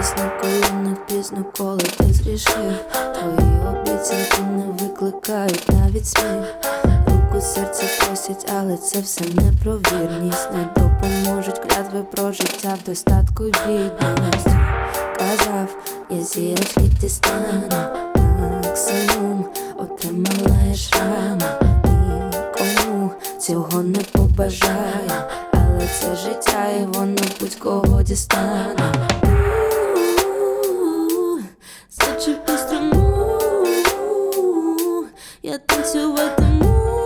пісня, коли не пізно, коли ти зрішив. Твої обіцянки не викликають навіть сміх. Руку серце просять, але це все не про вірність. Не допоможуть клятви про життя в достатку й бідності. Казав, я зірочки дістану максимум, отримала шрами. Нікому цього не побажаю, але це життя і воно будь-кого дістане. Зачепи струму, я танцюватиму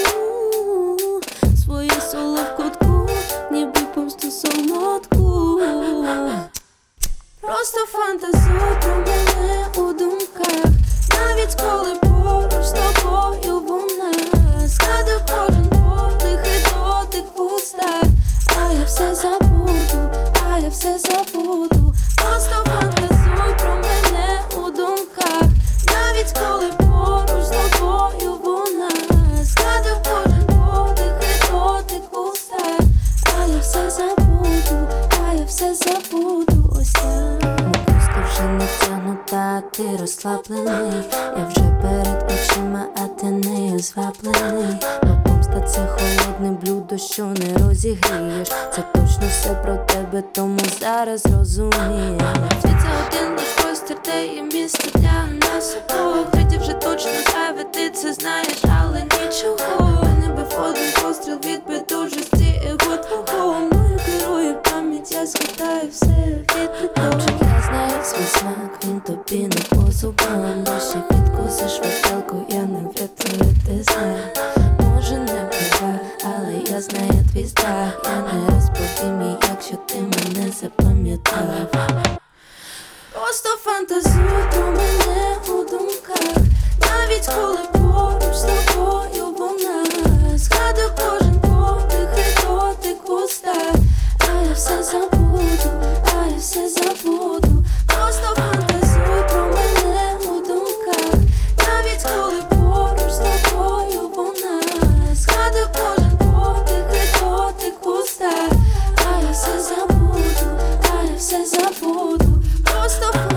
своє соло в кутку, ніби помсту солодку. Просто фантазуй про мене у думках, навіть коли поруч з тобою вона. Згадую кожен подих і дотик в устах, а я все забуду, а я все забуду. Просто фантазуй про мене у думках, навіть коли поруч з тобою вона. Згадую кожен подих і дотик в устах, а я все забуду, а я все забуду. Ось так. Мотузка вже натягнута, а ти розслаблений. Я вже перед очима, а ти нею зваблений. Бо помста — це холодне блюдо, що не розігрієш. Це точно все про тебе, тому зараз розумієш. Світ — це один лиш простір, де є місце для нас обох. Третє вже точно зайве, ти це знаєш, але нічого. Не бив один постріл від байдужості його твого. Мною керує пам'ять, я згадаю все від підлоги. Я знаю свій смак, він тобі не по зубам. Ще підкусиш виделку, я не врятую, ти знаєш. Може не права, але я знаю твій страх. Я не розповім їй, якщо ти мене запам'ятав. Просто фантазуй про мене у думках, навіть коли поруч з тобою вона. Згадую кожен подих і дотик в устах, а я все забуду, а я все забуду. Просто фантазуй про мене у думках, навіть коли поруч з тобою вона. Згадую кожен подих і дотик в устах, а я все забуду, а я все забуду. Просто